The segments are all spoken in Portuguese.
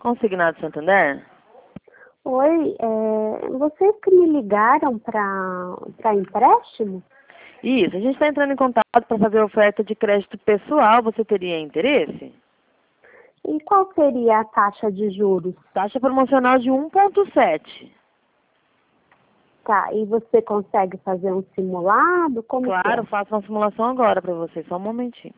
Consignado Santander? Oi, vocês que me ligaram para empréstimo? Isso, a gente está entrando em contato para fazer oferta de crédito pessoal. Você teria interesse? E qual seria a taxa de juros? Taxa promocional de 1,7. Tá, e você consegue fazer um simulado? Como que Claro, é? faço uma simulação agora para você, só um momentinho.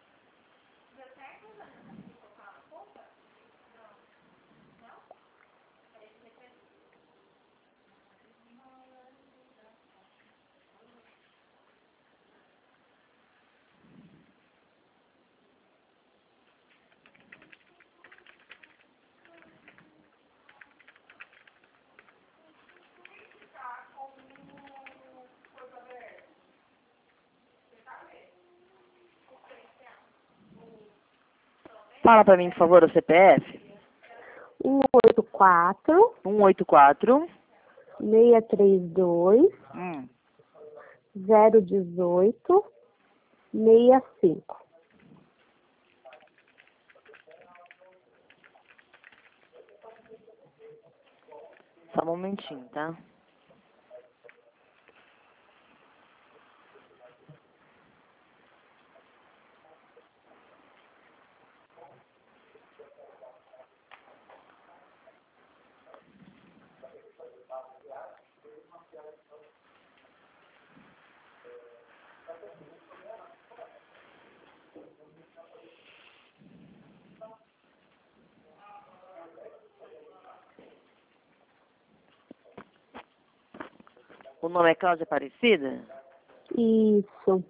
Fala para mim, por favor, o CPF. 184 184. 632 018 65. Só um momentinho, tá? O nome é Cláudia Aparecida? Isso.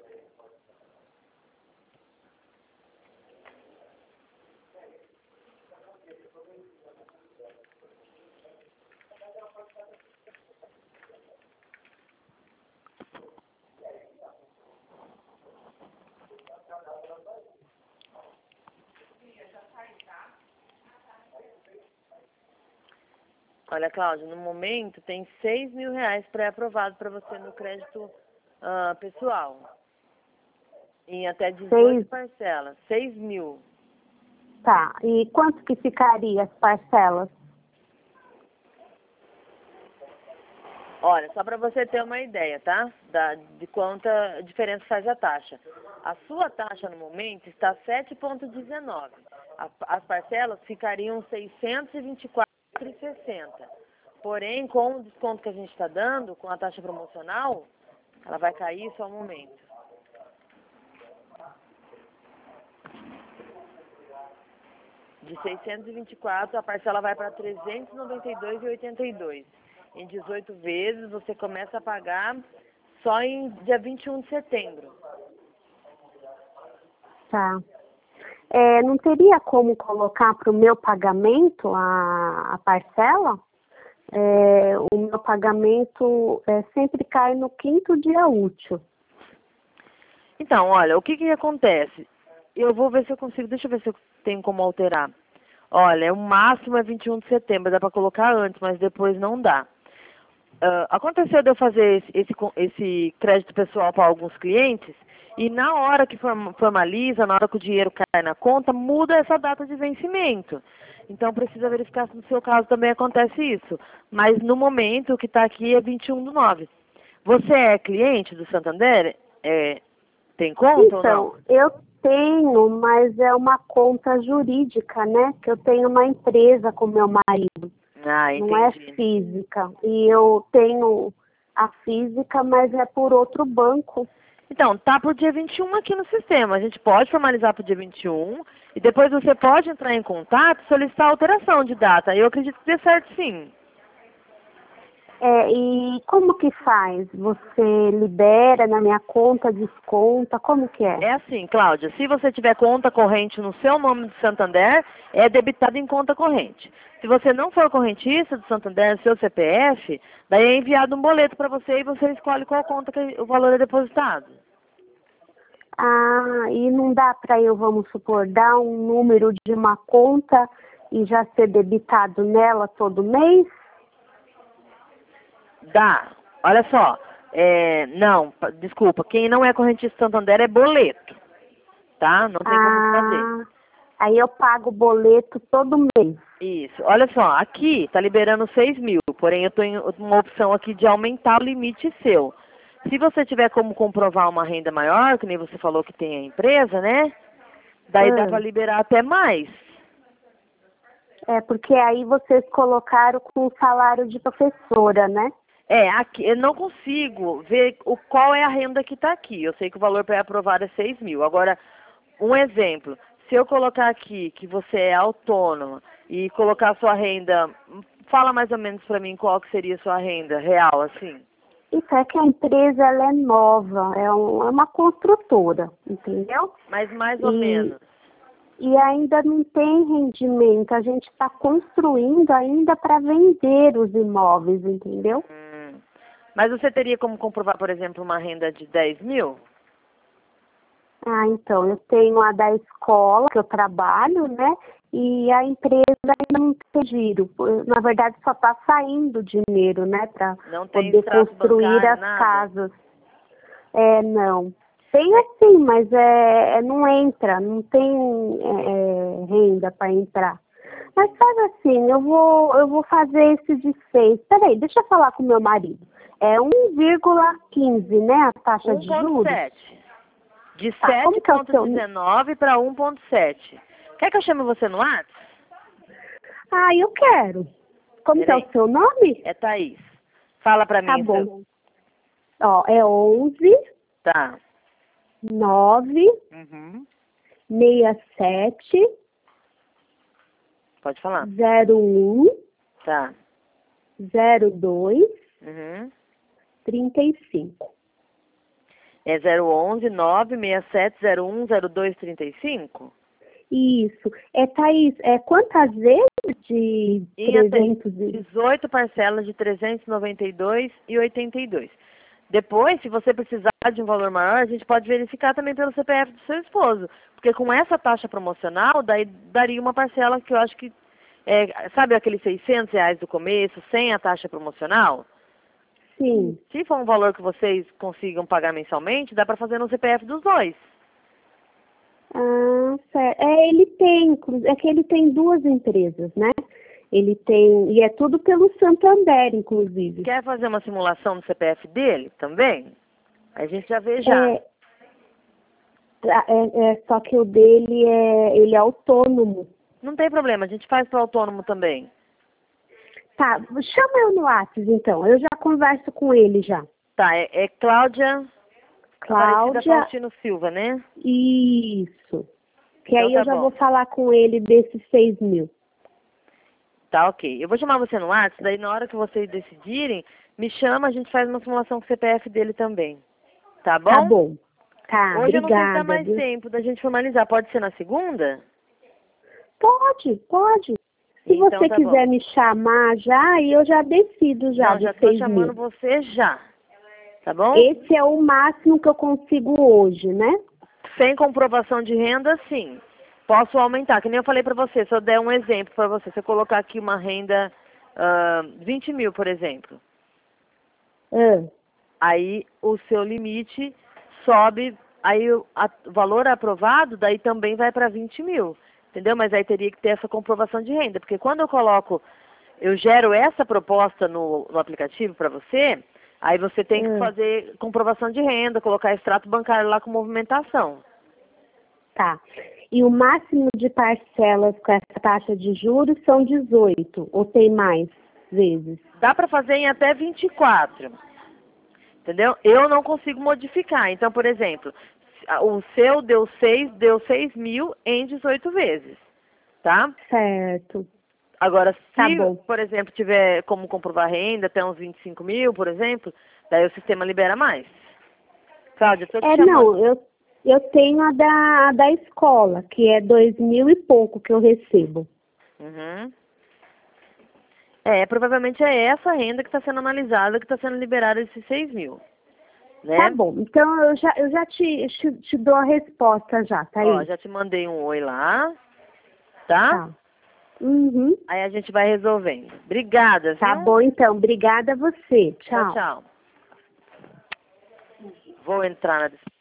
Olha, Cláudia, no momento tem R$ 6.000 pré-aprovado para você no crédito pessoal. Em até 18 parcelas. 6.000. Tá, e quanto que ficaria as parcelas? Olha, só para você ter uma ideia, tá? De quanta diferença faz a taxa. A sua taxa no momento está 7,19. As parcelas ficariam 624,60. Porém, com o desconto que a gente está dando, com a taxa promocional, ela vai cair só um momento. De 624, a parcela vai para 392,82. Em 18 vezes, você começa a pagar só em dia 21 de setembro. Tá. Não teria como colocar para o meu pagamento a parcela? O meu pagamento sempre cai no 5º dia útil. Então, olha, o que acontece? Eu vou ver se eu consigo, deixa eu ver se eu tenho como alterar. Olha, o máximo é 21 de setembro, dá para colocar antes, mas depois não dá. Aconteceu de eu fazer esse crédito pessoal para alguns clientes e na hora que formaliza, na hora que o dinheiro cai na conta, muda essa data de vencimento. Então precisa verificar se no seu caso também acontece isso. Mas no momento o que está aqui é 21/9. Você é cliente do Santander? Tem conta ou não? Então, eu tenho, mas é uma conta jurídica, né? Que eu tenho uma empresa com meu marido. Ah, entendi. Não é física. E eu tenho a física, mas é por outro banco. Então, tá pro dia 21 aqui no sistema. A gente pode formalizar pro dia 21 e depois você pode entrar em contato e solicitar alteração de data. Eu acredito que dê certo sim. E como que faz? Você libera na minha conta, desconta? Como que é? É assim, Cláudia, se você tiver conta corrente no seu nome de Santander, é debitado em conta corrente. Se você não for correntista do Santander, seu CPF, daí é enviado um boleto para você e você escolhe qual conta que o valor é depositado. Ah, e não dá para eu, vamos supor, dar um número de uma conta e já ser debitado nela todo mês? Dá. Olha só. Não, desculpa. Quem não é correntista do Santander é boleto. Tá? Não tem como fazer. Aí eu pago o boleto todo mês. Isso. Olha só, aqui tá liberando 6.000, porém eu tenho uma opção aqui de aumentar o limite seu. Se você tiver como comprovar uma renda maior, que nem você falou que tem a empresa, né? Daí dá para liberar até mais. É, porque aí vocês colocaram com o salário de professora, né? Aqui eu não consigo ver qual é a renda que está aqui. Eu sei que o valor pré-aprovado é 6.000. Agora, um exemplo, se eu colocar aqui que você é autônoma e colocar a sua renda, fala mais ou menos para mim qual que seria a sua renda real, assim. Isso é que a empresa ela é nova, é uma construtora, entendeu? Mas mais ou menos. E ainda não tem rendimento, a gente está construindo ainda para vender os imóveis, entendeu? Mas você teria como comprovar, por exemplo, uma renda de 10.000? Ah, então, eu tenho a da escola, que eu trabalho, né? E a empresa ainda não tem giro. Na verdade, só está saindo dinheiro, né? Para poder construir as casas. Não. Tem assim, mas não entra, não tem renda para entrar. Mas faz assim, eu vou fazer esse de 6. Peraí, deixa eu falar com o meu marido. É 1,15, né, a taxa de juros? 1,7. De 7,19 para 1,7. Quer que eu chame você no WhatsApp? Ah, eu quero. Como que é o seu nome? É Thaís. Fala pra mim. Tá bom. Ó, é 11. Tá. 9. 67. Pode falar. 01. Tá. 02. 35. É 011 967 01 02 35? Isso. Thaís, quantas vezes de 18 parcelas de 392,82. Depois, se você precisar de um valor maior, a gente pode verificar também pelo CPF do seu esposo. Porque com essa taxa promocional, daí daria uma parcela que eu acho que, sabe aqueles R$600 do começo, sem a taxa promocional? Sim. Se for um valor que vocês consigam pagar mensalmente, dá para fazer no CPF dos dois. Ah, certo. Ele tem, é que ele tem duas empresas, né? Ele tem, e é tudo pelo Santander, inclusive. Quer fazer uma simulação do CPF dele também? A gente já vê já. Só que o dele ele é autônomo. Não tem problema, a gente faz para autônomo também. Tá, chama eu no WhatsApp, então. Eu já converso com ele já. Tá, é Cláudia Faustino Silva, né? Isso. Que então, aí eu já vou falar com ele desses 6.000. Tá, ok. Eu vou chamar você no WhatsApp, daí na hora que vocês decidirem, me chama, a gente faz uma simulação com o CPF dele também. Tá bom? Tá bom. Tá, hoje obrigada. Eu não sei se dá mais tempo da gente formalizar. Pode ser na segunda? Pode. Se então, você quiser me chamar já, eu já decido já. Não, já tô chamando você já. Tá bom? Esse é o máximo que eu consigo hoje, né? Sem comprovação de renda, sim. Posso aumentar. Que nem eu falei pra você, se eu der um exemplo pra você, se eu colocar aqui uma renda 20.000, por exemplo. Aí o seu limite sobe, aí o valor aprovado, daí também vai para 20.000. Entendeu? Mas aí teria que ter essa comprovação de renda. Porque quando eu gero essa proposta no aplicativo para você, aí você tem que fazer comprovação de renda, colocar extrato bancário lá com movimentação. Tá. E o máximo de parcelas com essa taxa de juros são 18, ou tem mais vezes? Dá para fazer em até 24. Entendeu? Eu não consigo modificar. Então, por exemplo, o seu deu 6.000 em 18 vezes, tá? Certo. Agora, se, por exemplo, tiver como comprovar renda até uns 25.000, por exemplo, daí o sistema libera mais. Cláudia, estou te chamando. Não, eu tenho a da escola, que é 2.000 e pouco que eu recebo. Provavelmente é essa renda que está sendo analisada, que está sendo liberada esses 6.000. Né? Tá bom, então eu já te dou a resposta já, tá aí? Ó, já te mandei um oi lá, tá? Aí a gente vai resolvendo. Obrigada, viu? Tá bom, então. Obrigada a você. Tchau. Tchau. Vou entrar na